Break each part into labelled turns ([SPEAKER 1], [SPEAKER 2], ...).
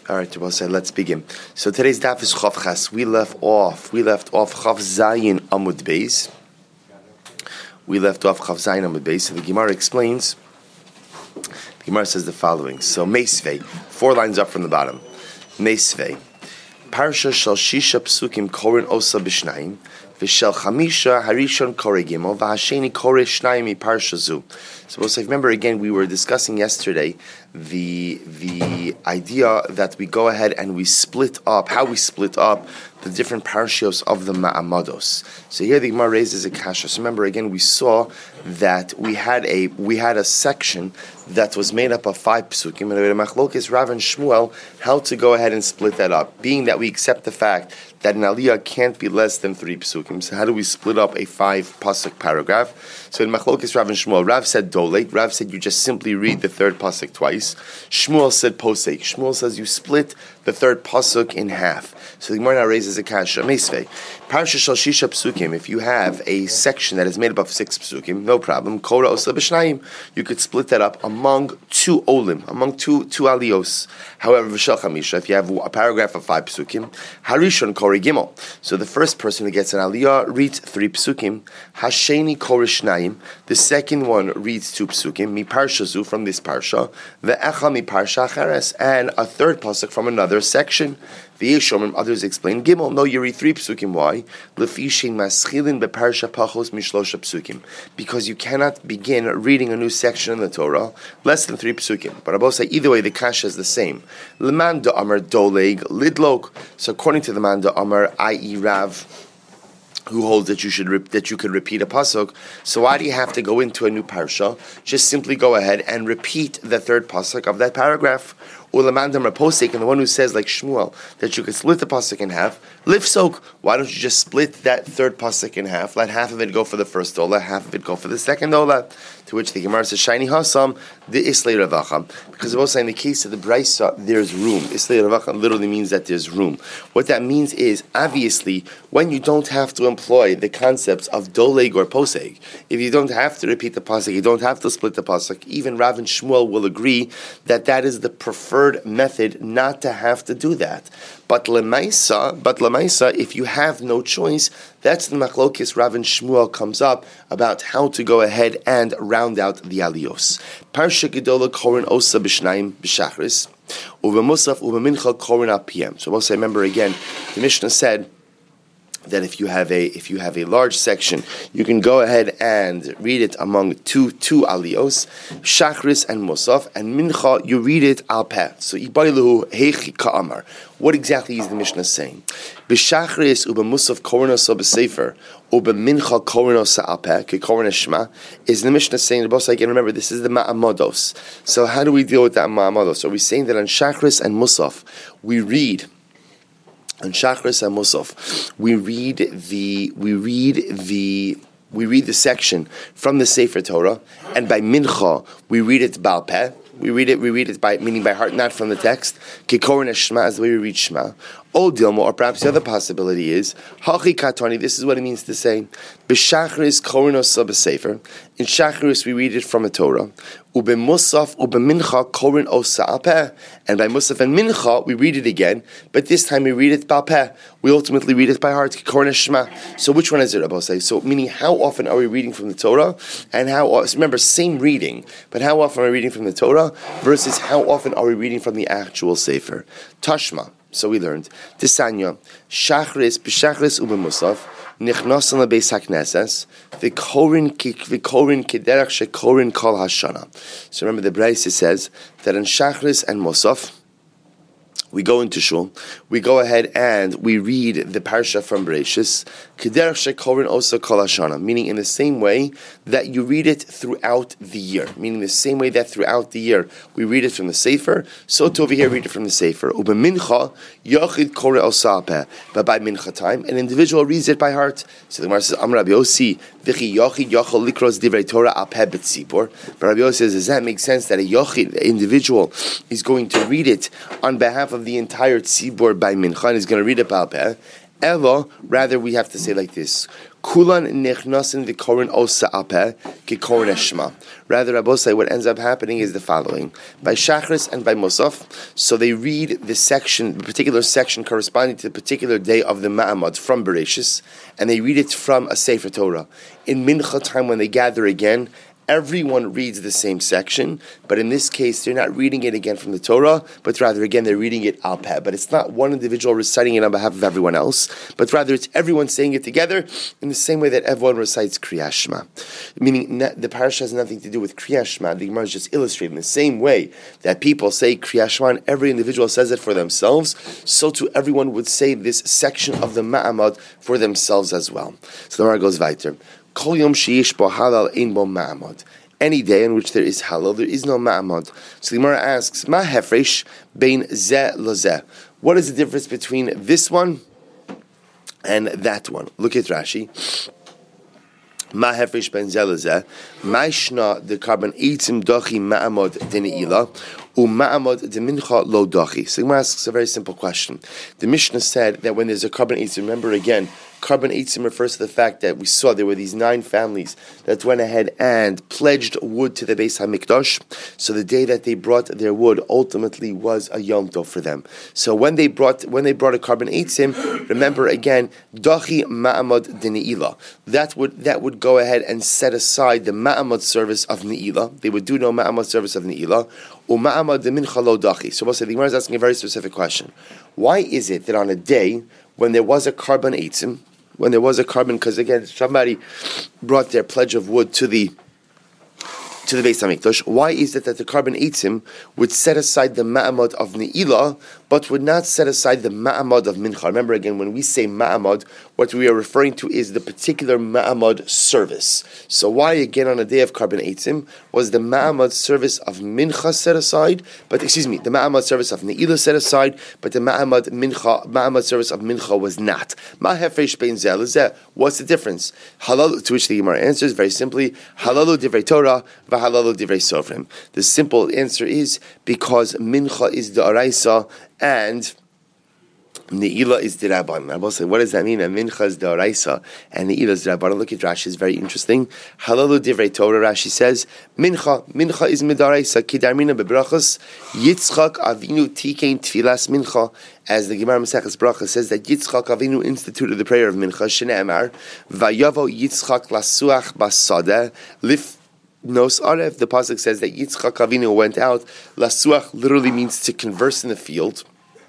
[SPEAKER 1] All right, let's begin. So today's daf is Chav Ches. We left off Chav Zayin Amud Beis. So the Gemara explains. The Gemara says the following. So Meisvei, 4 lines up from the bottom. Meisvei, Parsha shel Shisha Psukim Korin Osa B'Shnayim V'Shel Chamisha Harishon Korei Gimel V'Hasheni Korei Shnayim Mi Parsha Zu. So remember again, we were discussing yesterday the idea that we go ahead and we split up, how we split up the different parshios of the Ma'amados. So here the Gemara raises a kasha. So remember again, we saw that we had a section that was made up of 5 psukim, and the Machlokes Rav and Shmuel how to go ahead and split that up, being that we accept the fact that an aliyah can't be less than 3 psukim. So how do we split up a 5 pasuk paragraph? So in Machlokes Rav and Shmuel, Rav said doleg. Rav said you just simply read the 3rd pasuk twice. Shmuel said posek. Shmuel says you split the 3rd pasuk in half. So the Gemara now raises a kasha. Meisvei, Parsha shel Shisha psukim. If you have a section that is made up of 6 psukim, no problem. Kora osa b'shnayim. You could split that up among 2 olim, among two aliyos. However, v'shel chamisha, if you have a paragraph of 5 psukim, harishon korei gimel. So the first person who gets an aliyah reads 3 psukim. Hasheni korei shnayim. The second one reads 2 psukim. Mi parsha zu, from this parsha. Ve'echa mi parsha acheres. And a 3rd pasuk from another section. The Yeshomim, others explain Gimel. No, you read 3 psukim. Why? Lefishin maschilin beparsha pachos mishlosha psukim. Because you cannot begin reading a new section in the Torah less than 3 psukim. But I both say either way, the kasha is the same. Leman da Amar doleg lidlok. So according to the man da Amar, i.e. Rav, who holds that you could repeat a pasuk. So why do you have to go into a new parsha? Just simply go ahead and repeat the 3rd pasuk of that paragraph. Ulamandam Raposek, and the one who says like Shmuel that you could split the pasuk in half. Lifsok, why don't you just split that 3rd pasuk in half? Let half of it go for the first ola, half of it go for the second ola. To which the Gemara says, Shiny Hasam, the Islay Ravacha. Because also in the case of the Braisa, there's room. Islay Ravacha literally means that there's room. What that means is, obviously, when you don't have to employ the concepts of doleg or poseg, if you don't have to repeat the pasuk, you don't have to split the pasuk, even Rav and Shmuel will agree that that is the preferred method not to have to do that. But lemaisa, if you have no choice, that's the machlokes Rav and Shmuel comes up about how to go ahead and round out the aliyos. Parsha gedola korin osa b'shnayim b'shachris, uvemusaf uvemincha korin al pm. So we'll say, remember again, the Mishnah said that if you have a large section, you can go ahead and read it among two aliyos, shachris and musaf, and mincha you read it al peh. So ibariluhu heichi ka'amar. What exactly is the Mishnah saying? B'shachris ubemusaf koronos b'sefer ubemincha koronos al peh kekoron shema. Is the Mishnah saying? The boss again? Remember, this is the ma'amados. So how do we deal with that ma'amados? Are we saying that on shachris and musaf we read? On Shachris and Musaf, we read the section from the Sefer Torah, and by Mincha we read it Baal Peh. We read it by meaning by heart, not from the text. Kikorin Shema, as the way we read Shema. O Dilma, or perhaps the other possibility is Hachi Katani. This is what it means to say B'Shachris Korinos B'Sefer. In Shachris we read it from a Torah. Ube Musaf Ube Mincha Korin Osa Alpeh. And by Musaf and Mincha we read it again, but this time we read it Balpeh. We ultimately read it by heart. Kikorin Shema. So which one is it, Rabbi say? So meaning, how often are we reading from the Torah, and remember, same reading, but how often are we reading from the Torah versus how often are we reading from the actual Sefer? Tashma. So we learned Tisanya Shachris b'Shachris u'b'Musaf nichnasan lebeis hakneses v'korin kederach shekorin kol hashana. So remember, the Braisa says that in Shachris and Musaf we go into shul, we go ahead and we read the parsha from Bereshis, Kederach shekorin osa kol hashana, meaning in the same way that you read it throughout the year, meaning the same way that throughout the year we read it from the Sefer, so to over here read it from the Sefer. Uba mincha yachid kore osa peh, but by mincha time, an individual reads it by heart. So the Gemara says, Amar Rabbi Yossi, v'chi yachid yachol likros divrei Torah al peh b'tzibor. But Rabbi Yossi says, does that make sense that a yachid, the individual, is going to read it on behalf of the entire tzibor by mincha, and is going to read it by peh? Elo, rather we have to say like this: Kulan nechnasin v'korin osa apeh kikorin eshma. Rather, Rabosai, what ends up happening is the following: by Shachris and by Musaf, so they read the particular section corresponding to the particular day of the Ma'amad from Bereshis, and they read it from a Sefer Torah. In Mincha time, when they gather again, everyone reads the same section, but in this case, they're not reading it again from the Torah, but rather, again, they're reading it al peh. But it's not one individual reciting it on behalf of everyone else, but rather it's everyone saying it together in the same way that everyone recites Kriyas Shema. Meaning, the parasha has nothing to do with Kriyas Shema. The Gemara is just illustrating the same way that people say Kriyas Shema and every individual says it for themselves, so too everyone would say this section of the Ma'amad for themselves as well. So the Gemara goes weiter. Kol yom sheyesh bo halal ein bo ma'amad. Any day in which there is halal, there is no ma'amad. So the Gemara asks, Ma hefresh bein zeh lozeh. What is the difference between this one and that one? Look at Rashi. Ma hefresh bein zeh lozeh. Ma'ishna the carbon eitzim dochi ma'amad dene'ilah. U'ma'amad de mincha lo dochi. So the Gemara asks a very simple question. The Mishnah said that when there's a carbon eitzim, remember again, carbon eitzim refers to the fact that we saw there were these 9 families that went ahead and pledged wood to the Beis HaMikdash. So the day that they brought their wood ultimately was a Yom Tov for them. So when they brought a carbon eitzim, remember again, dachi ma'amad dene'ilah. That would go ahead and set aside the ma'amad service of ne'ilah. They would do no ma'amad service of ne'ilah. U'ma'amad de mincha lo dachi. So we'll say the Gemara is asking a very specific question. Why is it that on a day when there was a carbon eitzim, because again, somebody brought their pledge of wood to the Beis HaMikdash, why is it that the carbon eitzim would set aside the ma'amad of ne'ilah, but would not set aside the ma'amad of mincha? Remember again, when we say ma'amad, what we are referring to is the particular ma'amad service. So why again on a day of carbon eitzim was the ma'amad service of mincha set aside, the ma'amad service of ne'ilah set aside, but the ma'amad service of mincha was not? Ma hefresh bein zeh lezeh. What's the difference? Halal, to which the Gemara answers very simply, halalu divrei Torah, v'halalu divrei sofrim. The simple answer is because mincha is the araisa and ne'ilah is the rabban. I will say, what does that mean? And mincha is the araisa and ne'ilah is the rabban. Look at Rashi; it's very interesting. Halalu divrei Torah. Rashi says mincha is midaraisa. Kidarmina bebrachos Yitzchak Avinu tikein tfilas mincha. As the Gemara Maseches Bracha says that Yitzchak Avinu instituted the prayer of mincha. Shneimar vayavo Yitzchak lasuach basadeh lif. Nos Aref, the pasuk says that Yitzchak Avinu went out. Lasuach literally means to converse in the field.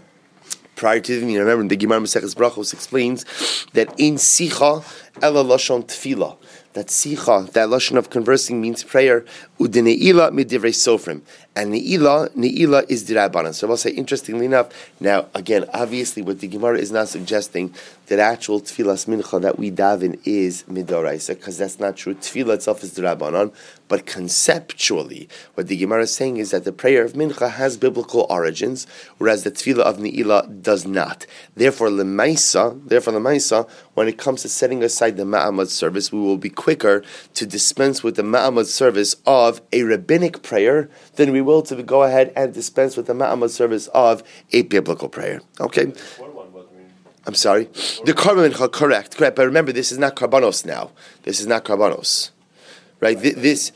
[SPEAKER 1] Prior to the remember the Gemara Maseches Brachos explains that in sicha ela lashon tefillah. That sicha, that lashon of conversing, means prayer. Udene'ilah midivrei sofrim, and ne'ilah is dirabanan. So I'll say, interestingly enough, now again, obviously, what the Gemara is not suggesting that actual tefillas mincha that we daven is midoraisa, because that's not true. Tefillah itself is dirabanan, but conceptually, what the Gemara is saying is that the prayer of mincha has biblical origins, whereas the tefillah of ne'ilah does not. Therefore, lemaisa, when it comes to setting aside the ma'amad service, we will be quicker to dispense with the ma'amad service of a rabbinic prayer than we will to go ahead and dispense with the ma'amad service of a biblical prayer. Okay? I'm sorry? The carbon mincha, correct. But remember, this is not karbanos now. This is not karbanos. Right? This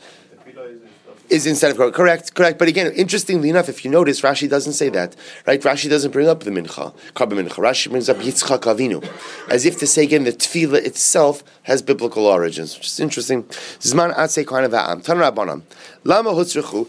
[SPEAKER 1] is instead of correct. But again, interestingly enough, if you notice, Rashi doesn't say that. Right? Rashi doesn't bring up the mincha, carbon mincha. Rashi brings up Yitzchak Avinu, as if to say again the tefillah itself has biblical origins, which is interesting. Zman atzei kohanim va'am. Tan rabbanan. Lama hutzrichu.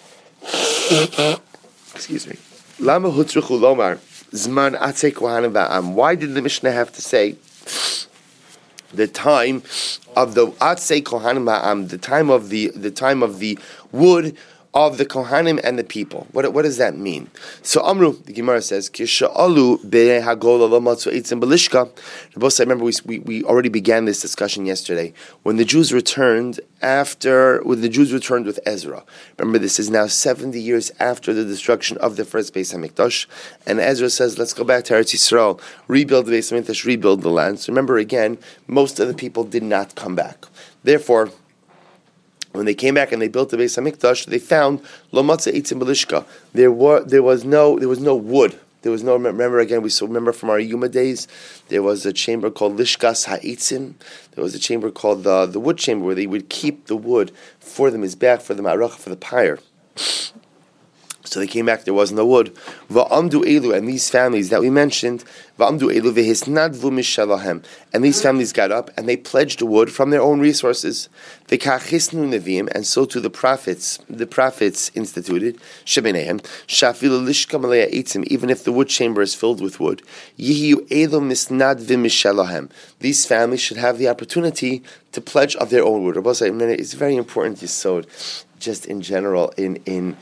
[SPEAKER 1] Excuse me. Lama hutzrichu lomar. Zman atzei kohanim va'am. Why did the Mishnah have to say the time of the atzei kohanim va'am, the time of the wood of the Kohanim and the people? What does that mean? So Amru, the Gemara says, Kisha'alu be'eh hagola lo matzu eitzim belishka. Remember, we already began this discussion yesterday. When the Jews returned with Ezra. Remember, this is now 70 years after the destruction of the first Beis HaMikdash. And Ezra says, let's go back to Eretz Yisrael, rebuild the Beis HaMikdash, rebuild the land. So remember again, most of the people did not come back. Therefore, when they came back and they built the Beis HaMikdash, they found lo matzah eitzim belishka. There was no wood. There was no, remember again, remember from our Yuma days, there was a chamber called Lishkas Ha'itzim. There was a chamber called the wood chamber where they would keep the wood for the Mizbeach, for the Ma'aracha, for the pyre. So they came back, there was no wood. Va'amdu elu, and these families that we mentioned, va'amdu elu vehisnadvu mishalahem, and these families got up and they pledged the wood from their own resources. V'kachisnu neviim, and so too the prophets instituted, shebenehem, shafilu lishka malaya eitzim, even if the wood chamber is filled with wood, yihiu elu misnadvim mishalahem. These families should have the opportunity to pledge of their own wood. It's very important yesod, just in general, in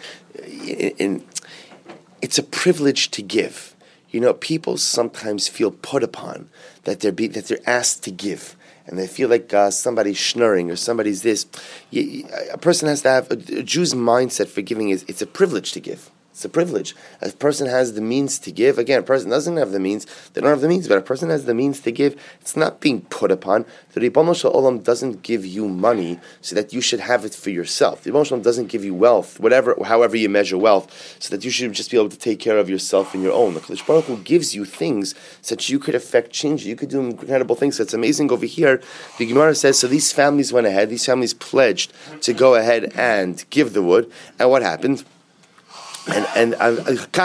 [SPEAKER 1] it's a privilege to give. You know, people sometimes feel put upon that they're asked to give, and they feel like somebody's schnorring or somebody's this. A person has to have a Jew's mindset for giving it's a privilege to give. It's a privilege. A person has the means to give. Again, a person doesn't have the means. They don't have the means, but a person has the means to give. It's not being put upon. The Ribono Shel Olam doesn't give you money so that you should have it for yourself. The Ribono Shel Olam doesn't give you wealth, however you measure wealth, so that you should just be able to take care of yourself and your own. The Kadosh Baruch Hu gives you things so that you could affect change. You could do incredible things. So it's amazing over here. The Gemara says, so these families went ahead. These families pledged to go ahead and give the wood. And what happened? And therefore,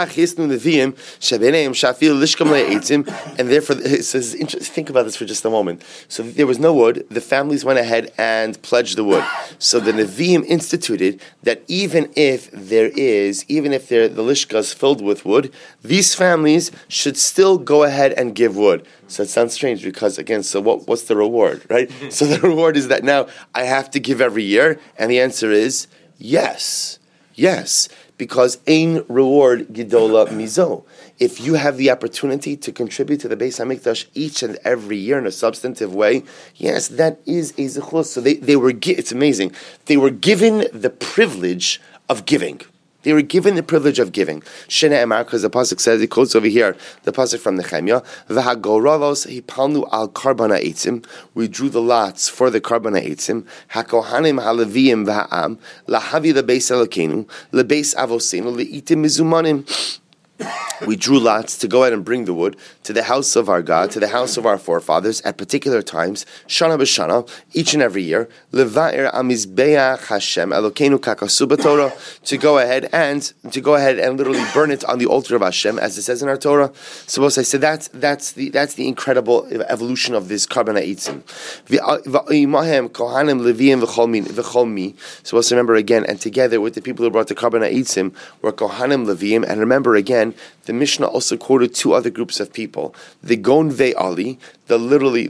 [SPEAKER 1] it says, think about this for just a moment. So there was no wood. The families went ahead and pledged the wood. So the Nevi'im instituted that even if the lishka is filled with wood, these families should still go ahead and give wood. So it sounds strange because, again, so what's the reward, right? So the reward is that now I have to give every year, and the answer is yes. Yes. Because ein reward gidola mizo. If you have the opportunity to contribute to the Beis HaMikdash each and every year in a substantive way, yes, that is a zechus. So they were, it's amazing. They were given the privilege of giving. They were given the privilege of giving. Shene Emar, because the pasuk says, it quotes over here, the pasuk from Nehemiah, V'hagoralos hipalnu al karbana eitzim. We drew the lots for the karbana eitzim. Hakohanim haLeviyim v'ha'am lahavi lebeis Elokeinu lebeis avosenu leitim mizumanim. We drew lots to go ahead and bring the wood to the house of our God, to the house of our forefathers at particular times, Shana b'Shana, each and every year, Leva'ir amizbeach Hashem Elokeinu kakasu b'Torah, to go ahead and literally burn it on the altar of Hashem, as it says in our Torah. So I said that's the incredible evolution of this karbana eitzim. V'aimahem kohanim leviyim v'chol mi. So let's remember again, and together with the people who brought the karbana eitzim were kohanim leviyim, and remember again. The Mishnah also quoted two other groups of people: the Gonvei Ali, the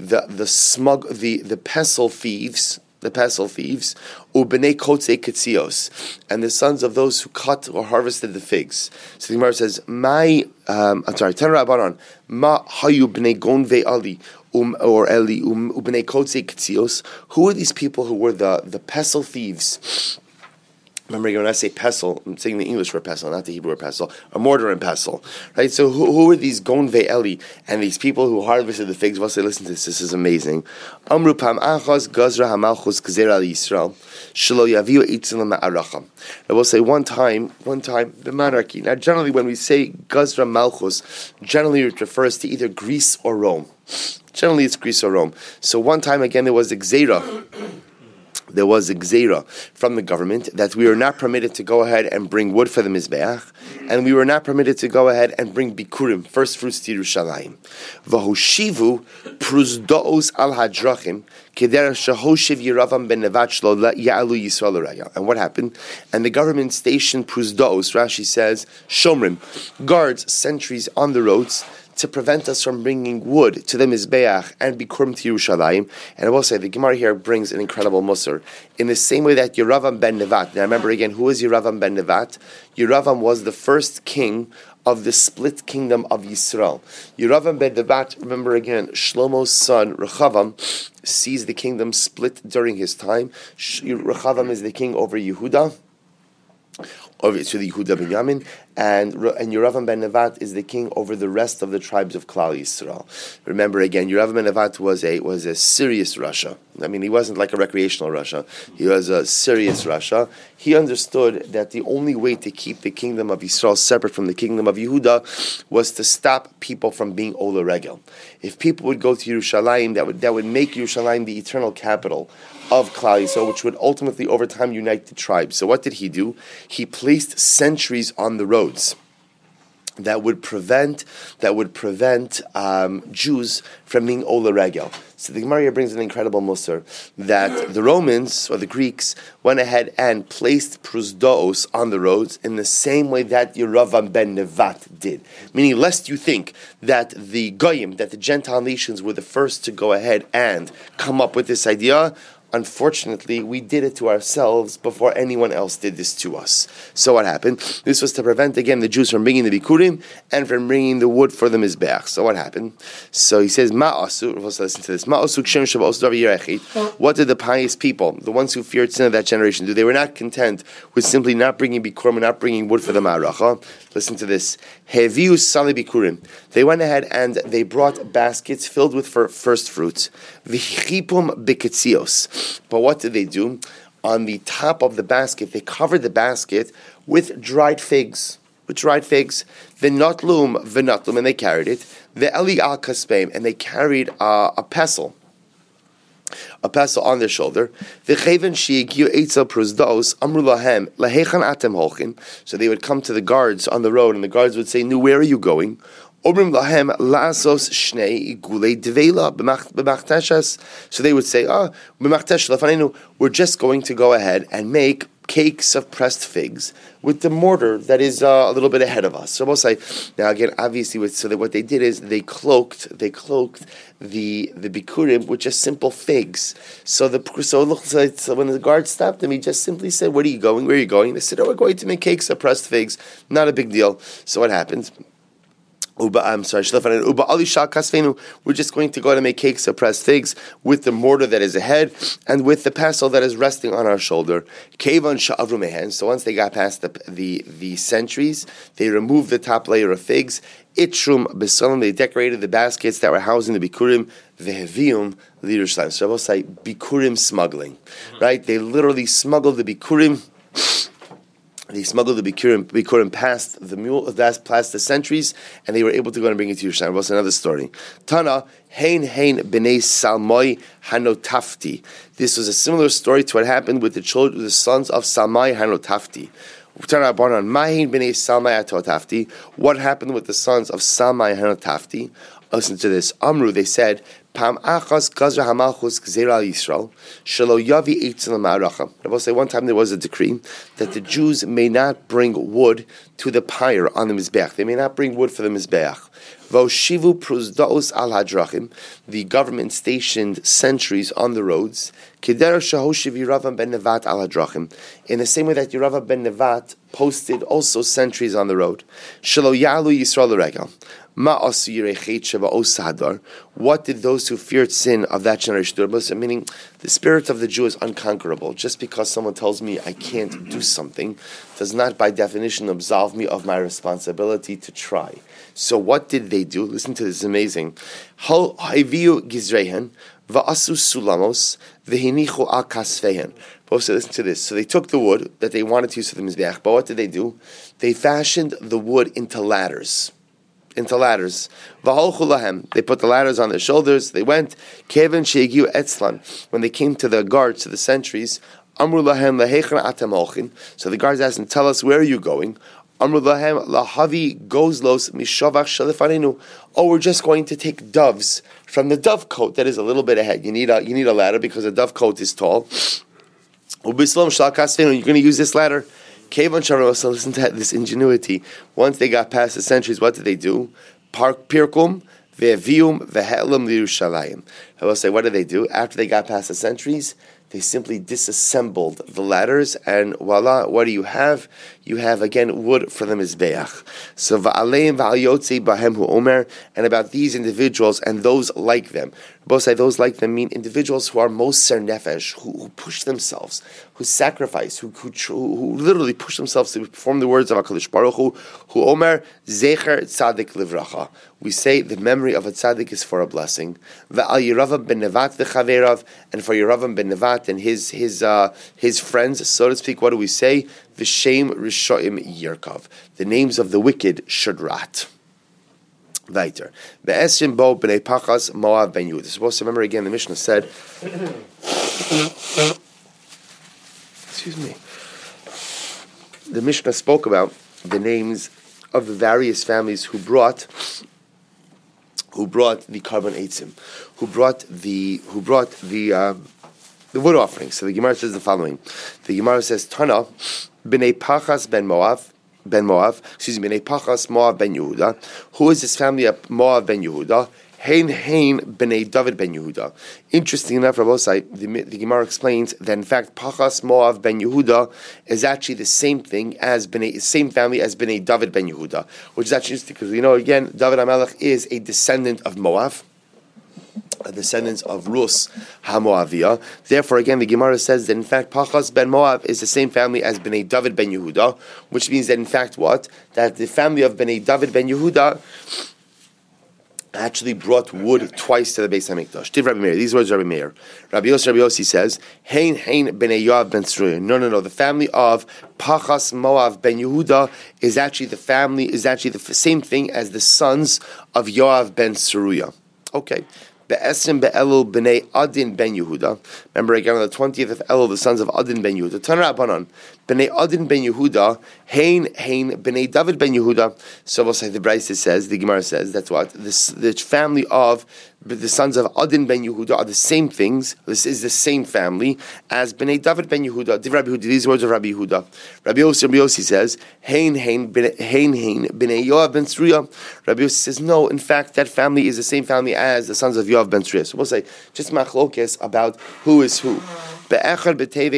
[SPEAKER 1] pestle thieves, Ubnei Kotze Ketzios, and the sons of those who cut or harvested the figs. So the Gemara says, Tan Rabbanan, Ma Hayu Bnei Gonvei Ali. Or Eli Ubnei Kotze Ketzios. Who are these people who were the pestle thieves? Remember, when I say pestle, I'm saying the English for pestle, not the Hebrew for pestle, a mortar and pestle, right? So who are these Gonvei Eli and these people who harvested the figs? Well, say, listen to this. This is amazing. Amru pam achas gazra hamalchus gzer al Yisrael shelo yaviu itzim ma'aracha. I will say one time the monarchy. Now, generally, when we say gazra malchus, generally it refers to either Greece or Rome. Generally, it's Greece or Rome. So one time again, there was a gzeira. There was a gzeira from the government that we were not permitted to go ahead and bring wood for the Mizbeach, and we were not permitted to go ahead and bring bikurim, first fruits to Yerushalayim. V'hoshivu pruzdoos al hadrachim keder shehoshiv Yeravam ben Nevat shlo ya'alu Yisrael l'raya. And what happened? And the government stationed pruzdoos, Rashi says, shomrim, guards, sentries on the roads, to prevent us from bringing wood to the Mizbeach and bikurim to Yerushalayim. And I will say, the Gemara here brings an incredible musar. In the same way that Yeravam ben Nevat, now remember again, who is Yeravam ben Nevat? Yeravam was the first king of the split kingdom of Yisrael. Yeravam ben Nevat, remember again, Shlomo's son, Rechavam, sees the kingdom split during his time. Rechavam is the king over Yehuda. over to the Yehuda ben Yamin, and Yeravam ben Nevat is the king over the rest of the tribes of Klal Yisrael. Remember again, Yeravam ben Nevat was a serious Russia. I mean, he wasn't like a recreational Russia. He was a serious Russia. He understood that the only way to keep the kingdom of Yisrael separate from the kingdom of Yehuda was to stop people from being Ola Regel. If people would go to Yerushalayim, that would make Yerushalayim the eternal capital of Klal Yisrael, which would ultimately over time unite the tribes. So what did he do? He placed sentries on the roads that would prevent Jews from being Ola Regel. So the Gemara brings an incredible musar that the Romans or the Greeks went ahead and placed prusdaos on the roads in the same way that Yeravam ben Nevat did. Meaning, lest you think that the Goyim, that the Gentile nations were the first to go ahead and come up with this idea. Unfortunately, we did it to ourselves before anyone else did this to us. So what happened? This was to prevent, again, the Jews from bringing the Bikurim and from bringing the wood for the Mizbeach. So what happened? So he says, Ma'asu, let's listen to this. Ma'asu kshem shaba'os davar yirachit. What did the pious people, the ones who feared sin of that generation, do? They were not content with simply not bringing Bikurim and not bringing wood for the Ma'aracha. Listen to this. Heviu sali Bikurim. They went ahead and they brought baskets filled with first fruits. V'chipum biketzios. But what did they do? On the top of the basket, they covered the basket with dried figs. The notlum, and they carried it. The eli al kaspeim, and they carried a pestle on their shoulder. So they would come to the guards on the road, and the guards would say, "No, where are you going?" So they would say, we're just going to go ahead and make cakes of pressed figs with the mortar that is a little bit ahead of us. So we'll say, now again, obviously, what they did is they cloaked the bikurim with just simple figs. So when the guard stopped them, he just simply said, "Where are you going? Where are you going?" They said, "Oh, we're going to make cakes of pressed figs." Not a big deal. So what happens? We're just going to go to make cakes of pressed figs with the mortar that is ahead and with the pestle that is resting on our shoulder. So once they got past the sentries, they removed the top layer of figs. Itshrum besalim, they decorated the baskets that were housing the bikurim. Vehevium l'Yerushalayim. So I will say bikurim smuggling, right? They literally smuggled the bikurim. They smuggled the bikurim past the sentries, and they were able to go and bring it to Yerushalayim. What's another story? Tana hein b'nei Salmai hanotafti. This was a similar story to what happened with the sons of Salmai hanotafti. What happened with the sons of Salmai hanotafti? Listen to this. Amru, they said, Pam achas gazra hamalchus gzeira Yisrael shelo yavi eitzim l'ma'aracha. I will say one time there was a decree that the Jews may not bring wood to the pyre on the mizbeach. They may not bring wood for the mizbeach. Voshivu pruzdaos al hadrachim. The government stationed sentries on the roads. Keder shahoshiv Yeravam ben Nevat al hadrachim. In the same way that Yeravam ben Nevat posted also sentries on the road. Shelo yalu Yisrael l'regel. What did those who feared sin of that generation do? Meaning, the spirit of the Jew is unconquerable. Just because someone tells me I can't do something does not, by definition, absolve me of my responsibility to try. So what did they do? Listen to this, amazing. Listen to this. So they took the wood that they wanted to use for the Mizbeach, but what did they do? They fashioned the wood into ladders. They put the ladders on their shoulders. They went. When they came to the guards, to the sentries, so the guards asked them, "Tell us, where are you going?" Oh, we're just going to take doves from the dove cote that is a little bit ahead. You need a ladder because the dove cote is tall. You're going to use this ladder. So listen to this ingenuity. Once they got past the centuries, what did they do? Pirkum ve'vium ve'he'elam l'Yerushalayim. I will say, what did they do? After they got past the centuries, they simply disassembled the ladders, and voila, what do you have? You have, again, wood for the Mizbeach. So, va'aleim va'al yotzi bahem hu omer, and about these individuals and those like them. Both say those like them mean individuals who are most ser nefesh, who push themselves, who sacrifice, who literally push themselves to perform the words of HaKadosh Baruch Hu Omer Zecher Tzadik Livracha. We say the memory of a tzaddik is for a blessing. Ve'al Yeravam ben Nevat v'chaverav, and for Yeravam ben Nevat and his friends, so to speak. What do we say? V'shem Rishoim Yerkov. The names of the wicked should rot. Weiter. Be'esim bo b'nei Pachas Moav ben Yehuda. Supposed to remember again. The Mishnah said. Excuse me. The Mishnah spoke about the names of the various families who brought the carbon eitzim, who brought the wood offering. So the Gemara says the following. The Gemara says, Tana, b'nei Pachas ben Moav, b'nei Pachas Moav ben Yehuda. Who is this family of Moav ben Yehuda? Hein b'nei David ben Yehuda. Interesting enough, Rabbi Osai, the Gemara explains that in fact Pachas Moav ben Yehuda is actually the same thing as same family as b'nei David ben Yehuda, which is actually interesting because we know again David HaMelech is a descendant of Moav, a descendant of Rus HaMoaviyah. Therefore, again, the Gemara says that in fact Pachas ben Moav is the same family as b'nei David ben Yehuda, which means that in fact what? That the family of b'nei David ben Yehuda actually brought wood twice to the Beis HaMikdash. Tiv Rabbi Meir. These words Rabbi Meir. Rabbi Yossi says, Hein b'nei Yoav ben Tzeruya. No. The family of Pachas Moav ben Yehuda is actually the same thing as the sons of Yoav ben Tzeruya. Okay. Be'esim be'elul b'nei Adin ben Yehuda. Remember again on the 20th of Elul, the sons of Adin ben Yehuda. Tan Rabbanan. B'nei Adin ben Yehuda. Hein b'nei David ben Yehuda. So we'll say the Brisa says, the Gemara says, that's what the family of the sons of Adin ben Yehuda are the same things. This is the same family as b'nei David ben Yehuda. These words of Rabbi Yehuda. Rabbi Yossi says, Hein b'nei Yoav ben Tzeruya. Rabbi Yossi says, no, in fact, that family is the same family as the sons of Yoav ben Tzeruya. So we'll say just machlokes about who is who. Remember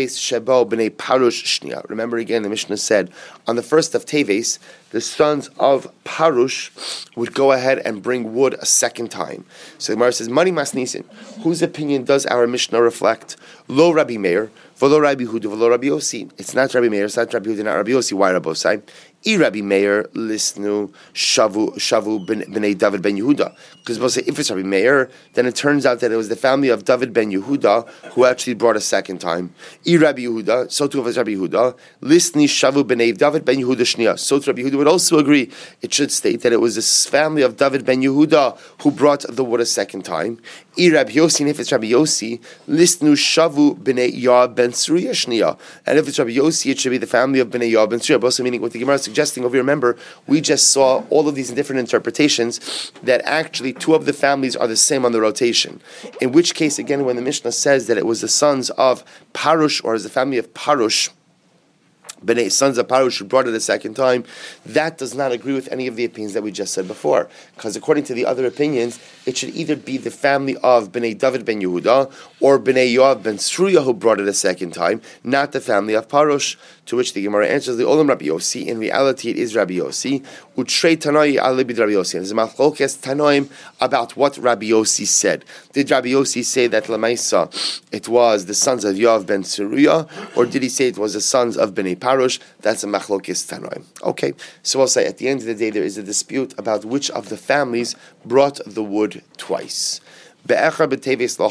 [SPEAKER 1] again, the Mishnah said, on the first of Teves, the sons of Parush would go ahead and bring wood a second time. So the Gemara says, Mani mas nisin. Whose opinion does our Mishnah reflect? Lo Rabbi Meir, v'lo Rabbi Huda, v'lo Rabbi Yossi. It's not Rabbi Meir, it's not Rabbi Huda, not Rabbi Yossi. Why Rabbi Yossi? I Rabbi Meir listenu shavu b'nei David ben Yehuda. Because if it's Rabbi Meir, then it turns out that it was the family of David ben Yehuda who actually brought a second time. I Rabbi Yehuda, so too if it's Rabbi Yehuda, listni shavu b'nei David ben Yehuda shnia. So too Rabbi Yehuda would also agree. It should state that it was the family of David ben Yehuda who brought the wood a second time. I Rabbi Yossi, and if it's Rabbi Yossi, listnu shavu b'nei Yoav ben Tzeruya shnia. And if it's Rabbi Yossi, it should be the family of b'nei Yoav ben Tzeruya. Also meaning what the Gemara is suggesting over here. Remember, we just saw all of these different interpretations that actually two of the families are the same on the rotation. In which case, again, when the Mishnah says that it was the sons of Parush, or as the family of Parush, B'nai sons of Parush who brought it a second time, that does not agree with any of the opinions that we just said before. Because according to the other opinions, it should either be the family of B'nai David ben Yehuda or B'nai Yoav ben Tzeruya who brought it a second time, not the family of Parush. To which the Gemara answers, the Olam Rabbi Yossi. In reality, it is Rabbi Yossi. Utrei Tanoi alibid Rabbi Yossi. There's a machlokes Tanoim about what Rabbi Yossi said. Did Rabbi Yossi say that Lamaisa it was the sons of Yoav ben Tzeruya, or did he say it was the sons of B'nai Parush? That's a machlokes Tanoim. Okay, so I'll say at the end of the day there is a dispute about which of the families brought the wood twice. Remember on the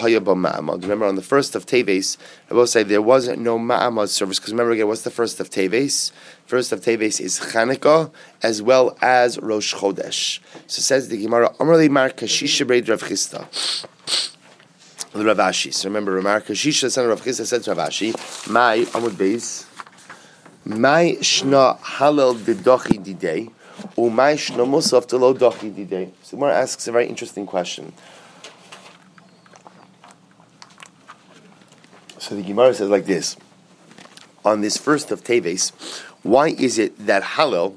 [SPEAKER 1] first of Teves, I will say there was no Ma'amad service, because remember again, what's the first of Teves? First of Teves is Chanukah as well as Rosh Chodesh. So says the Gemara, Amrli Mar Kashisha Breid Rav Chisda. Rav Ashi. So remember, Mar Kashisha, the son of Rav Chisda, said to Rav Ashi, Mai Amud Beis, Mai Shna Halal Didochi Didei, or Mai Shna Musaf Telo Dochi Didei. So the Gemara asks a very interesting question. So the Gemara says like this: on this first of Teves, why is it that Hallel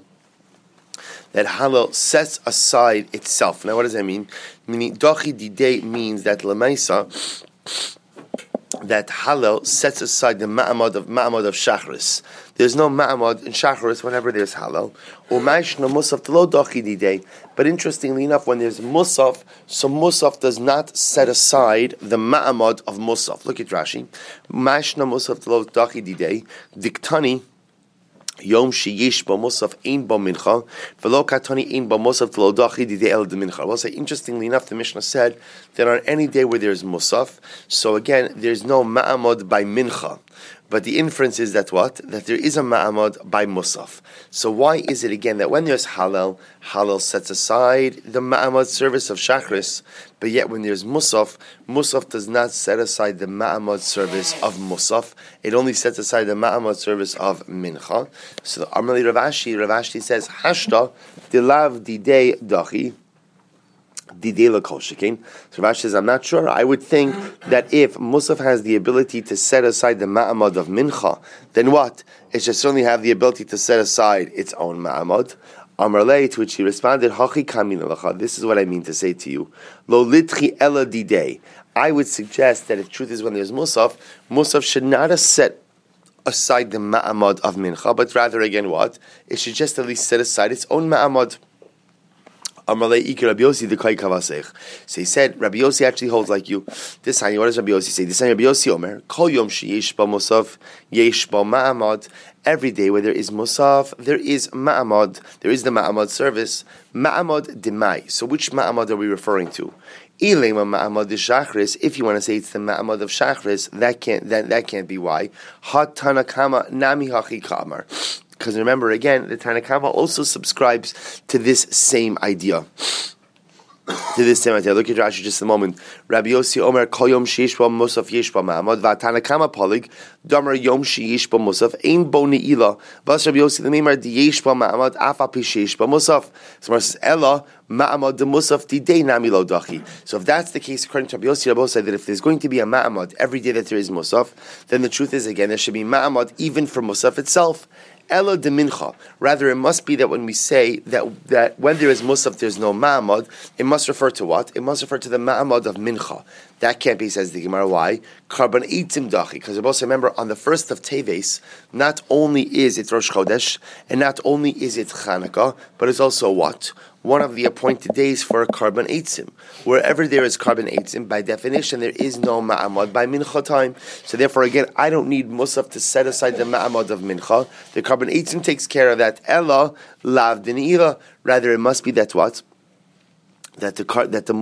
[SPEAKER 1] sets aside itself? Now, what does that mean? Meaning, Dochi Didei means that Lamaisa, that Hallel sets aside the Ma'amad of Shachris. there's no ma'amad in Shacharis whenever there's halal. U'ma'ishna musaf lo dachi didei. But interestingly enough, when there's musaf, so musaf does not set aside the ma'amad of musaf. Look at Rashi. Ma'ishna musaf lo dachi didei. Diktani. Yom sheyesh ba musaf ein ba mincha, v'lo katani ein ba musaf lo dachi didei el de mincha. Well, interestingly enough, the Mishnah said that on any day where there's musaf, so again, there's no ma'amad by mincha. But the inference is that what? That there is a ma'amad by musaf. So why is it again that when there's halal, halal sets aside the ma'amad service of shachris, but yet when there's musaf, musaf does not set aside the ma'amad service of musaf. It only sets aside the ma'amad service of mincha. So Amrli Rav Ashi says, Hashta dilav didei dachi. So Rav says, I'm not sure. I would think that if Musaf has the ability to set aside the ma'amad of mincha, then what? It should certainly have the ability to set aside its own ma'amad. Amar, to which he responded, Hachi kamin alacha. This is what I mean to say to you. Lo litchi ela didei. I would suggest that if truth is when there's Musaf, Musaf should not have set aside the ma'amad of mincha, but rather again what? It should just at least set aside its own ma'amad. So he said, Rabbi Yossi actually holds like you. This time, what does Rabbi Yossi say? This time, Rabbi Yossi Omer, Kol Yom sheyesh ba musaf, yesh ba ma'amad. Every day where there is musaf, there is ma'amad. There is the ma'amad service. Ma'amad demai. So which ma'amad are we referring to? Ilema ma'amad de shachris. If you want to say it's the ma'amad of shachris, that can't be why. Ha tanakama nami hachi kamar. Because remember, again, the Tanna Kama also subscribes to this same idea. Look at Rashi just a moment. Rabbi Yossi Omer Kol Yom Sheyesh Ba Musaf Yesh Ba Ma'amad VaTanna Kama Polig Damar Yom Sheyesh Ba Musaf Ein Bo Neila Bas Rabbi Yossi the Meimar Di Yesh Ba Ma'amad Afa Pi Sheyesh Ba Musaf. So says Ella Ma'amad De Musaf Didei Nami Lo Dachi. So if that's the case, according to Rabbi Yossi, Rabbi said that if there's going to be a Ma'amad every day that there is Musaf, then the truth is again there should be Ma'amad even for Musaf itself. Ela de mincha. Rather, it must be that when we say that when there is musaf, there's no ma'amad, it must refer to what? It must refer to the ma'amad of mincha. That can't be, says the Gemara. Why? Karban eitzim dachi. Because we also remember on the first of Teves, not only is it Rosh Chodesh, and not only is it Chanukah, but it's also what? One of the appointed days for Karban eitzim. Wherever there is Karban eitzim, by definition, there is no ma'amad by mincha time. So therefore, again, I don't need musaf to set aside the ma'amad of mincha. The Karban eitzim takes care of that. Ella lav dinira. Rather, it must be that what? That the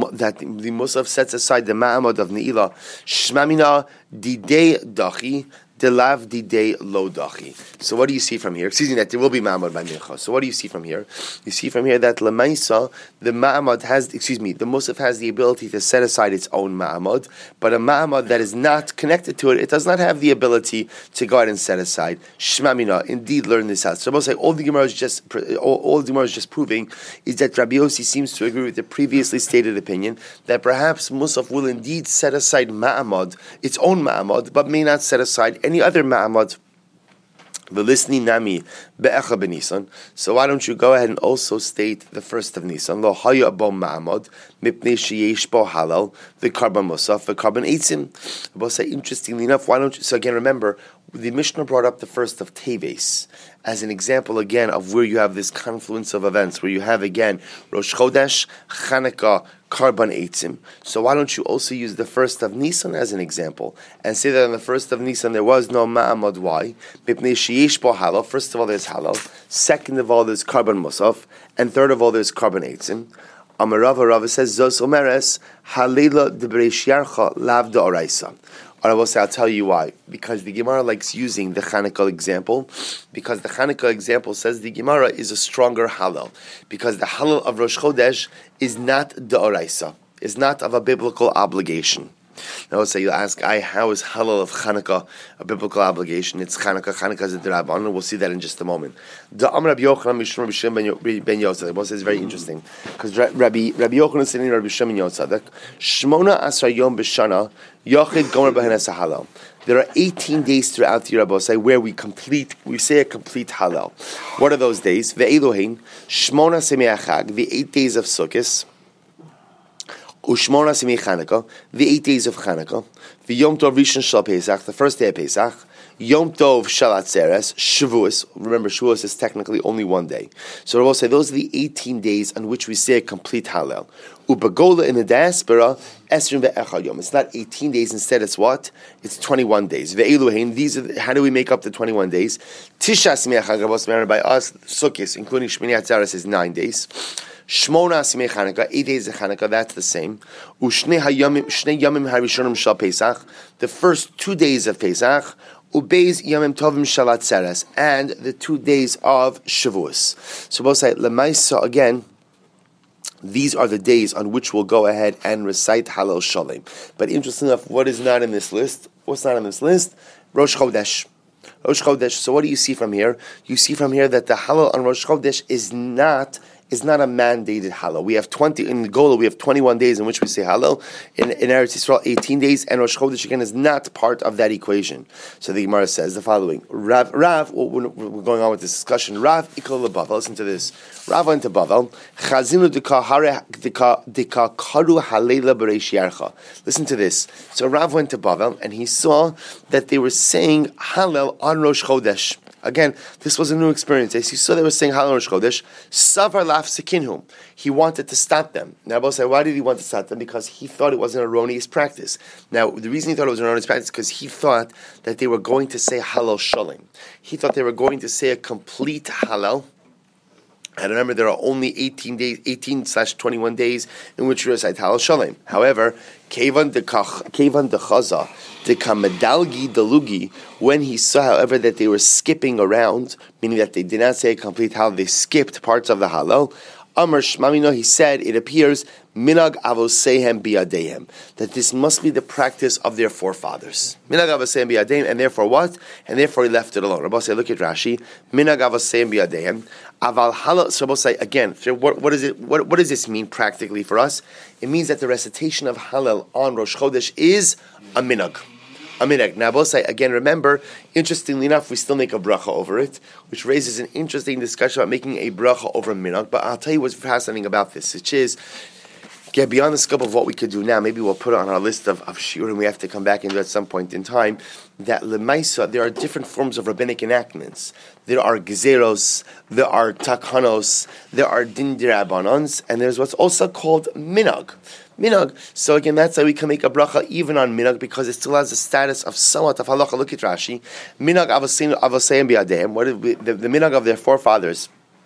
[SPEAKER 1] musaf sets aside the ma'amad of neila. Shmamina didei dachi. Delav didei lo dachi. So what do you see from here? Excuse me, that there will be ma'amad by mincha. So what do you see from here? You see from here that lemaisa, the ma'amad the musaf has the ability to set aside its own ma'amad, but a ma'amad that is not connected to it, it does not have the ability to go ahead and set aside. Shmamina, indeed, learn this out. So all the Gemara is just proving is that Rabbi Yossi seems to agree with the previously stated opinion that perhaps musaf will indeed set aside ma'amad, its own ma'amad, but may not set aside any other ma'amad. V'lisni nami be'echa b'Nisan. So why don't you go ahead and also state the first of Nisan? Lo haya bo ma'amad mipnei sheyesh bo halal the karban musaf the karban eitzim. We'll say interestingly enough, why don't you? So again, remember the Mishnah brought up the first of Teves as an example again of where you have this confluence of events, where you have again Rosh Chodesh, Chanukah, Karban Eitzim. So why don't you also use the first of Nisan as an example and say that on the first of Nisan there was no ma'amad? Why? First of all, there's halal. Second of all, there's Karban Musaf, and third of all, there's Karban Eitzim. Rava says Zos Omeres Halila de Bereishyarcha Lav de Oraisa. I will say, I'll tell you why. Because the Gemara likes using the Chanukah example. Because the Chanukah example says the Gemara is a stronger halal. Because the halal of Rosh Chodesh is not d'oraisa, is not of a biblical obligation. Now let's say you ask, how is halal of Chanukah a biblical obligation? It's Chanukah. Chanukah is a d'rabbanan, and we'll see that in just a moment. The Amr Rabbi Yochanan Mishum Rabbi Shimon ben Yotzadek. Both is very interesting because Rabbi Yochanan is saying Rabbi Shimon ben Yotzadek, Shmona Asar Yom B'Shana Yochid Gomer B'Henes Halal. There are 18 days throughout the year, where we say a complete halal. What are those days? Ve'elohin Shmona Semei Chag, the 8 days of Sukkot. Ushmona Semei Chanukah, the 8 days of Chanukah, the Yom Tov Rishon Shal Pesach, the first day of Pesach, Yom Tov Shalatzeres, Shavuos. Remember, Shavuos is technically only one day. So we'll say those are the 18 days on which we say a complete Hallel. Ubagola in the diaspora, Esrim ve'echad Yom. It's not 18 days, instead it's what? It's 21 days. Ve'eluhein, these are, how do we make up the 21 days? Tisha Simei Chag by us, Sukkot, including Shmini Atzeres, is 9 days. Shmona Simei Chanukah, 8 days of Chanukah, that's the same. U'shnei Yamim Harishonim Shal Pesach, the first 2 days of Pesach. Ubeis Yamim Tovim Shalatzeres, and the 2 days of Shavuos. So both say Lemaisa again. These are the days on which we'll go ahead and recite Hallel Shalom. But interesting enough, what is not in this list? What's not in this list? Rosh Chodesh. Rosh Chodesh. So what do you see from here? You see from here that the Hallel on Rosh Chodesh is not a mandated Hallel. We have 20 in the Gola. We have 21 days in which we say Hallel. In Eretz Yisrael, 18 days, and Rosh Chodesh again is not part of that equation. So the Gemara says the following: Rav, we're going on with this discussion. Rav ikol leBavel. Listen to this. Rav went to Bavel. Chazinu deka karu halela b'reish yarcha. Listen to this. So Rav went to Bavel and he saw that they were saying Hallel on Rosh Chodesh. Again, this was a new experience. As you saw, they were saying Hallel Rosh Chodesh. Savar laf sekinhum. He wanted to stop them. Now, Abba said, why did he want to stop them? Because he thought it was an erroneous practice. Now, the reason he thought it was an erroneous practice is because he thought that they were going to say Hallel Shalom. He thought they were going to say a complete Hallel. And remember, there are only 18/21 days in which you recite Hallel Shalom. However, Kevan de Chaza, de Kamedalgi Delugi, when he saw, however, that they were skipping around, meaning that they did not say a complete Hallel, they skipped parts of the Hallel. Amar Shmamino, he said, it appears Minag Avosehem Biadehem, that this must be the practice of their forefathers. Minag Avosehem Biadehem, and therefore what? And therefore he left it alone. Rabbi say, look at Rashi. Minag Avosehem Biadehem. Aval Hallel. So Rabbi say again. What is it? What does this mean practically for us? It means that the recitation of Hallel on Rosh Chodesh is a minag. Now, both say again. Remember, interestingly enough, we still make a bracha over it, which raises an interesting discussion about making a bracha over a minhag. But I'll tell you what's fascinating about this, which is get beyond the scope of what we could do now. Maybe we'll put it on our list of shiur, and we have to come back into it at some point in time. That lemaisa, there are different forms of rabbinic enactments. There are gezeros, there are takanos, there are din d'rabbanans, and there's what's also called minhag. So again, that's how we can make a bracha even on minhag, because it still has the status of somewhat of halacha. Look at Rashi. Minhag avosayim bi'adeim. What is the minhag of their forefathers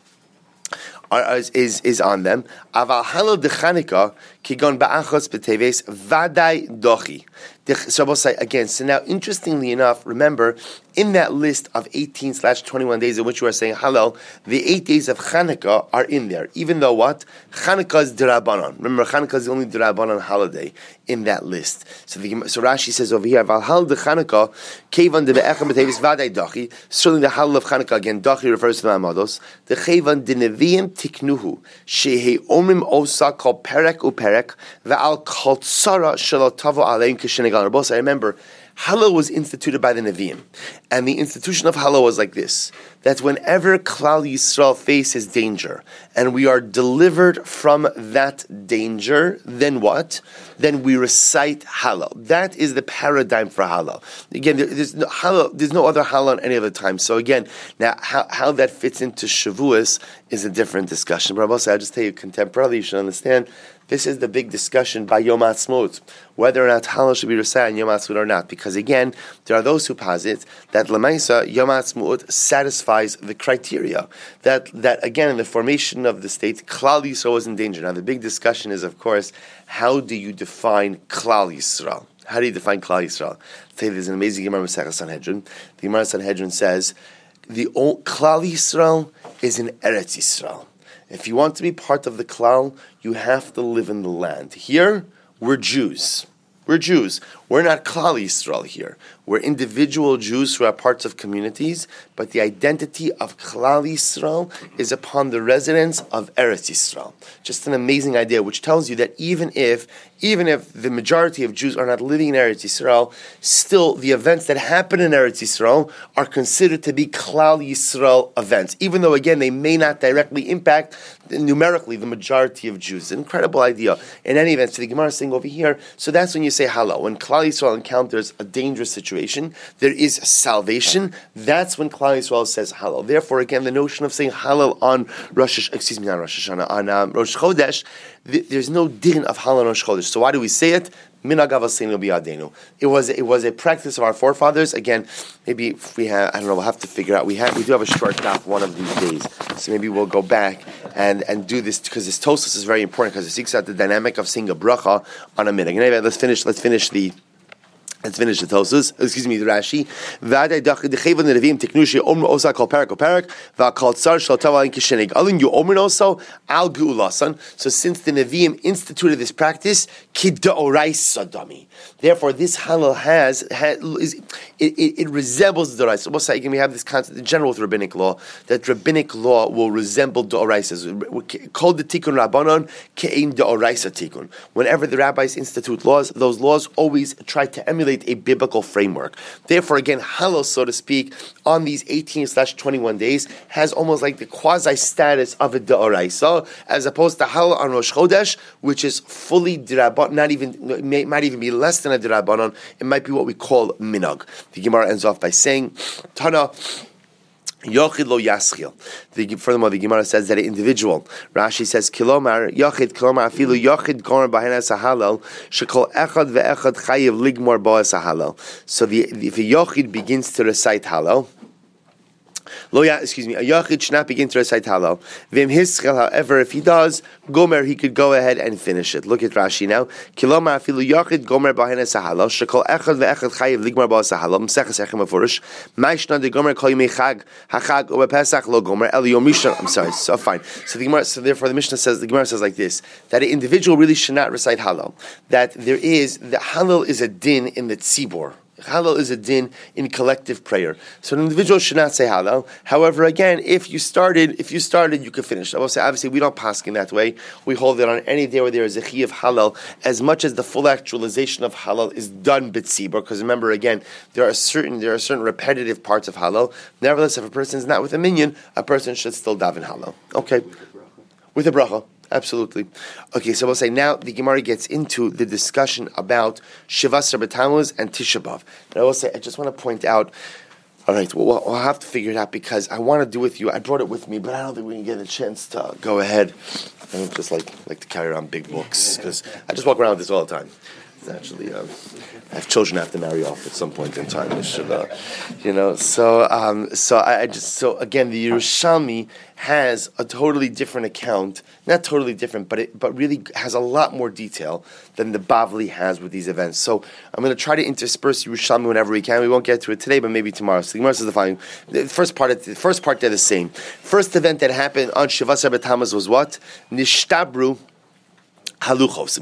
[SPEAKER 1] is on them. Aval halal de Chanukah kigon ba'achos b'teves vaday dochi. So we'll say again. So now, interestingly enough, remember in that list of 18/21 days in which we are saying Hallel, the 8 days of Chanukah are in there. Even though what? Chanukah is d'Rabbanan. Remember, Chanukah is the only d'Rabbanan holiday in that list. So Rashi says over here, Valhal de Chanukah, Kevan de be'echem b'tevis vaday dachi. Certainly the Hallel of Chanukah, again, dachi refers to the Amados. The Kevan de Neviim tiknuhu, shehe omrim osa kol perek uperek, ve'al kol tzara shelo tavo aleim kishenegal. I remember, Hallel was instituted by the Nevi'im. And the institution of Hallel was like this: that whenever Klal Yisrael faces danger, and we are delivered from that danger, then what? Then we recite Hallel. That is the paradigm for Hallel. Again, there's no other Hallel at any other time. So again, now how that fits into Shavuos is a different discussion. But I'll just tell you, contemporarily, you should understand, this is the big discussion by Yom HaAtzmaut, whether or not Hallel should be recited on Yom HaAtzmaut or not. Because again, there are those who posit that Lemaisa, Yom HaAtzmaut satisfies the criteria. That again, in the formation of the state, Klal Yisrael was in danger. Now the big discussion is, of course, how do you define Klal Yisrael? How do you define Klal Yisrael? I'll tell you, there's an amazing Gemara Masechah Sanhedrin. The Gemara Sanhedrin says, the Klal Yisrael is in Eretz Yisrael. If you want to be part of the Klal, you have to live in the land. Here, we're Jews. We're not Klal Yisrael here. We're individual Jews who are parts of communities, but the identity of Klal Yisrael is upon the residents of Eretz Yisrael. Just an amazing idea, which tells you that even if the majority of Jews are not living in Eretz Yisrael, still the events that happen in Eretz Yisrael are considered to be Klal Yisrael events, even though, again, they may not directly impact numerically the majority of Jews. An incredible idea. In any event, so the Gemara is saying over here, so that's when you say Hallel. When Klal Yisrael encounters a dangerous situation, situation, there is salvation, that's when Klal Yisrael says Hallel. Therefore, again, the notion of saying Hallel on Rosh Chodesh, there's no din of Hallel on Rosh Chodesh. So why do we say it? Minhag Avosenu biyadenu. It was a practice of our forefathers. Again, maybe if we have, I don't know, we'll have to figure out. We do have a short daf one of these days, so maybe we'll go back and do this, because this Tosfos is very important, because it seeks out the dynamic of saying a bracha on a minhag. Anyway, let's finish the Tosfos. Excuse me, the Rashi. V'adei dechevon nerevim tiknushi omru osa kol parak v'akol tzar shel tava in kishenig. Alin you omru also al geulasan. So since the Nevi'im instituted this practice, kid deoraisa dami. Therefore, this halal it resembles the Doraisa. So we have this concept in general with rabbinic law, that rabbinic law will resemble Doraisas. Called the Tikkun Rabbanon ke'ein Doraisa Tikkun. Whenever the rabbis institute laws, those laws always try to emulate a biblical framework. Therefore, again, halal, so to speak, on these 18/21 days has almost like the quasi status of a Doraisa, as opposed to halal on Rosh Chodesh, which is fully Dirabban, might even be less than a Dirabbanon. It might be what we call minhag. The Gemara ends off by saying, Tana, Yochid lo yaschil. Furthermore, the Gemara says that an individual, Rashi says, Kilomar, Yochid, Kilomar, Afilu, Yochid, Gomer, Bahena, Sahalal, Shekol Echad, Ve'echad, Chayiv, Ligmor, Boa, Sahalal. So if a Yochid begins to recite Halal, a Yachid should not begin to recite Halal. Vim Hischel, however, if he does, Gomer, he could go ahead and finish it. Look at Rashi now. Kilomar afilu Yachid Gomer b'hena sahalal. Shekol echad ve'echad chayiv ligmar b'al sahalal. M'seches echem afurish. Ma'ishna de Gomer kol yimei chag hachag u'bepesach lo Gomer el yom rishon. I'm sorry. So fine. So therefore, the Mishnah says, the Gemara says like this: that an individual really should not recite Halal. That the Halal is a din in the tzibor. Halal is a din in collective prayer. So an individual should not say Halal. However, again, if you started, you could finish. I will say, obviously, we don't pass in that way. We hold it on any day where there is a chi of Halal, as much as the full actualization of Halal is done b'tzibur. Because remember, again, there are certain repetitive parts of Halal. Nevertheless, if a person is not with a minyan, a person should still daven Halal. Okay, with a bracha. Absolutely. Okay, so we'll say now the Gemara gets into the discussion about Shivasar B'Tammuz and Tisha B'Av. And I will say, I just want to point out, all right, we'll have to figure it out, because I want to do with you, I brought it with me, but I don't think we can get a chance to go ahead. I don't just like to carry around big books, because I just walk around with this all the time. It's actually, I have children I have to marry off at some point in time. I should, So again, the Yerushalmi has a totally different account, not totally different, but really has a lot more detail than the Bavli has with these events. So I'm going to try to intersperse Yerushalmi whenever we can. We won't get to it today, but maybe tomorrow. So the Gemara says the following: the first part they're the same. First event that happened on Shivasar B'Tammuz was what? Nishtabru Haluchos,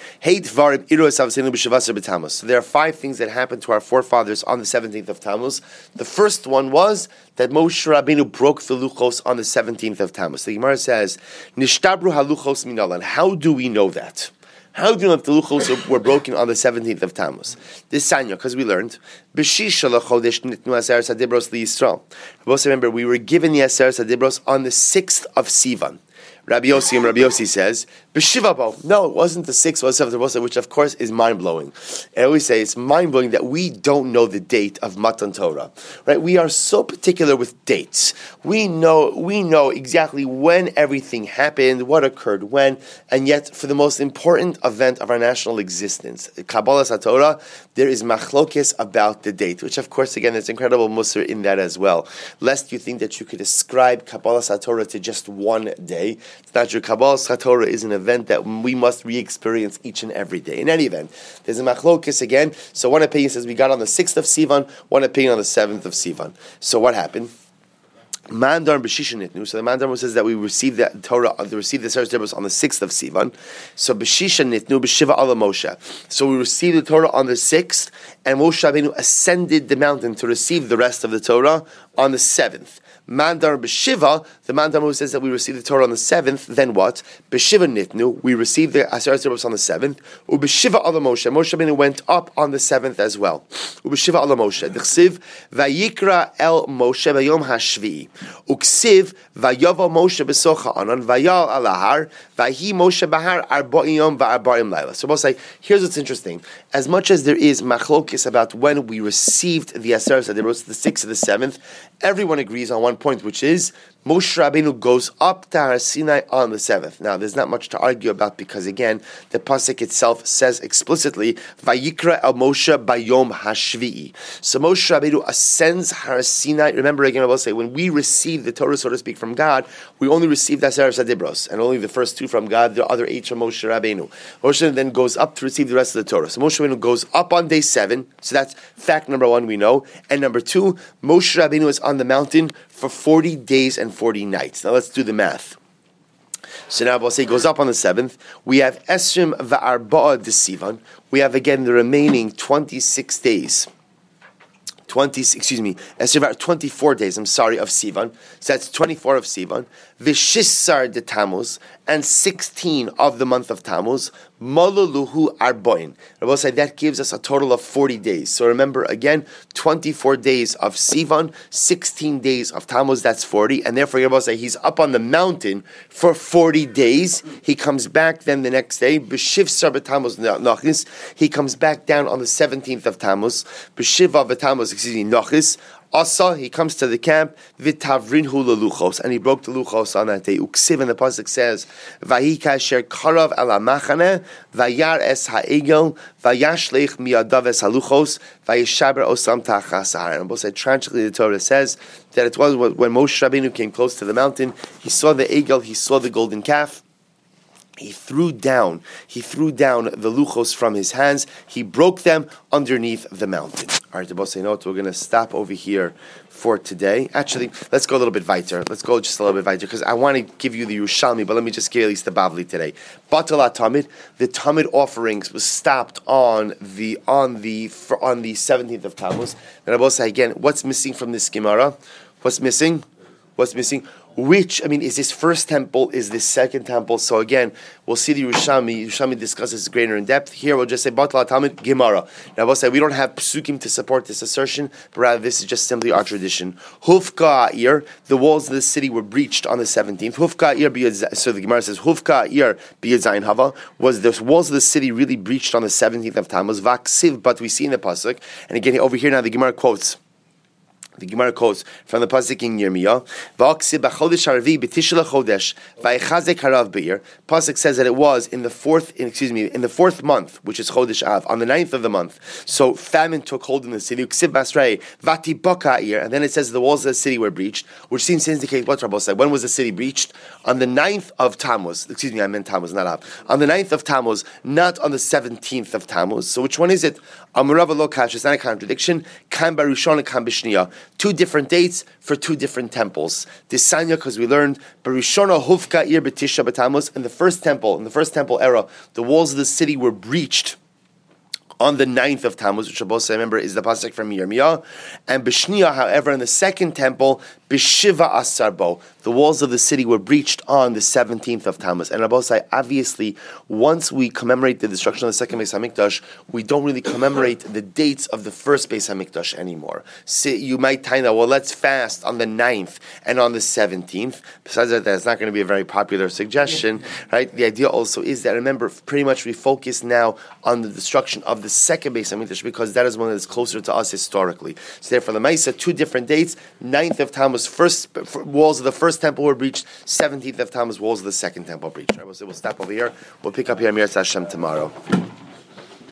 [SPEAKER 1] So there are 5 things that happened to our forefathers on the 17th of Tammuz. The first one was that Moshe Rabbeinu broke the luchos on the 17th of Tammuz. The Gemara says, Nishtabru haluchos minalan. How do we know that? How do you know if the luchos were broken on the 17th of Tammuz? This Sanya, because we learned, remember, we were given the Aser Sadibros on the 6th of Sivan. Rabbi Yossi says, B'Shivabo. No, it wasn't the 6th, it was the 7th, which of course is mind-blowing. I always say it's mind-blowing that we don't know the date of Matan Torah. Right? We are so particular with dates. We know exactly when everything happened, what occurred when, and yet for the most important event of our national existence, Kabbalah Satorah, there is machlokes about the date, which of course, again, there's incredible musar in that as well. Lest you think that you could ascribe Kabbalah Satorah to just one day. It's not true. Kabbalah Satorah is an event that we must re-experience each and every day. In any event, there's a machlokes again. So one opinion says we got on the 6th of Sivan, one opinion on the 7th of Sivan. So what happened? Mandar b'shisha nitnu. So the Mandar says that we received the Torah, received the Seres Debros on the 6th of Sivan. So b'shisha nitnu b'shiva ala Moshe. So we received the Torah on the 6th, and Moshe Rabbeinu ascended the mountain to receive the rest of the Torah on the 7th. Mandar b'shiva, the Mandar who says that we received the Torah on the 7th, then what? B'shiva nitnu, we received the Aseret Tzibros on the 7th. U'b'shiva ala Moshe, Moshe Rabbeinu went up on the 7th as well. U'b'shiva ala Moshe, d'chsiv, vayikra el Moshe b'yom hashvi'i. U'ksiv, vayavo Moshe b'socha anan, vayal alahar, vayhi Moshe bahar arba'im yom va'arba'im laila. So we'll say, here's what's interesting. As much as there is machlokis about when we received the Aseret Tzibros, the 6th or the 7th, everyone agrees on one point, which is Moshe Rabbeinu goes up to Har Sinai on the 7th. Now, there's not much to argue about because, again, the pasuk itself says explicitly, "Vayikra el Moshe bayom hashvi'i." So Moshe Rabbeinu ascends Har Sinai. Remember, again, I will say, when we receive the Torah, so to speak, from God, we only receive the Aseret Adibros, and only the first 2 from God, the other 8 from Moshe Rabbeinu. Moshe then goes up to receive the rest of the Torah. So Moshe Rabbeinu goes up on day 7. So that's fact number 1 we know. And number 2, Moshe Rabbeinu is on the mountain for 40 days and 40 nights. Now let's do the math. So now we'll say he goes up on the 7th. We have Esrim va'arba'a de Sivan. We have again the remaining 26 days. 24 days, of Sivan. So that's 24 of Sivan. V'shisar de Tammuz, and 16 of the month of Tammuz. Maluluhu arboin. I will say that gives us a total of 40 days. So remember again, 24 days of Sivan, 16 days of Tammuz, that's 40. And therefore, you will say he's up on the mountain for 40 days. He comes back then the next day. B'shivsar b'Tammuz nachis. He comes back down on the 17th of Tammuz. B'shiva b'Tammuz, Nochis. Asa, he comes to the camp, v'tavrinhu leluchos, and he broke the luchos on that day. Uksiv, and the pasuk says, "Vahi kasher karav ala machane, vayar es ha'egel, vayashlech miyadav es haluchos, vayishaber osam tachas ha'ar." And both said tragically, the Torah says that it was when Moshe Rabbeinu came close to the mountain, he saw the egel, he saw the golden calf. He threw down the luchos from his hands. He broke them underneath the mountain. All right, the boss, you know what? We're going to stop over here for today. Actually, let's go a little bit weiter. Let's go just a little bit weiter because I want to give you the Yerushalmi, but let me just give you at least the Bavli today. Batal Tamid, the Tamid offerings was stopped on the 17th of Tammuz. And I will say again, what's missing from this Gemara? What's missing? Which, is this first temple, is this second temple? So again, we'll see the Yerushalmi. Yerushalmi discusses greater in depth. Here we'll just say, Batal Talmud, Gemara. Now we'll say, we don't have psukim to support this assertion, but rather this is just simply our tradition. Hufka Ir, the walls of the city were breached on the 17th. Hufka Ir, so the Gemara says, Hufka Ir b'yadzayin hava, was the walls of the city really breached on the 17th of Tammuz? Vaksiv, but we see in the pasuk, and again, over here now the Gemara quotes. The Gemara quotes from the pasuk in Yirmiyah. Pasuk says that it was in the fourth month, which is Chodesh Av, on the 9th of the month. So famine took hold in the city. And then it says the walls of the city were breached, which seems to indicate what Rabbi said. When was the city breached? On the 9th of Tammuz. I meant Tammuz, not Av. On the 9th of Tammuz, not on the 17th of Tammuz. So which one is it? Amurav lo kash. It's not a contradiction. Kan barushon and kan b'shniya. 2 different dates for 2 different temples. Disanya, because we learned Barishona Hufka Ir B'Tisha B'Tammuz, in the first temple era, the walls of the city were breached on the 9th of Tammuz, which Shabbos, I remember, is the pasuk from Yirmiyah. And B'Shniya, however, in the second temple, B'Shiva Asarbo, the walls of the city were breached on the 17th of Tammuz. And Rabbosai, obviously, once we commemorate the destruction of the second Beis HaMikdash, we don't really commemorate the dates of the first Beis HaMikdash anymore. So you might find out, well, let's fast on the 9th and on the 17th. Besides that, that's not going to be a very popular suggestion, right? The idea also is that, remember, pretty much we focus now on the destruction of the second Beis HaMikdash because that is one that is closer to us historically. So therefore, the Maisa, 2 different dates, 9th of Tammuz, first walls of the first temple were breached, 17th of Tammuz, walls of the second temple breached. Right? We'll stop over here. We'll pick up here Amir Hashem tomorrow.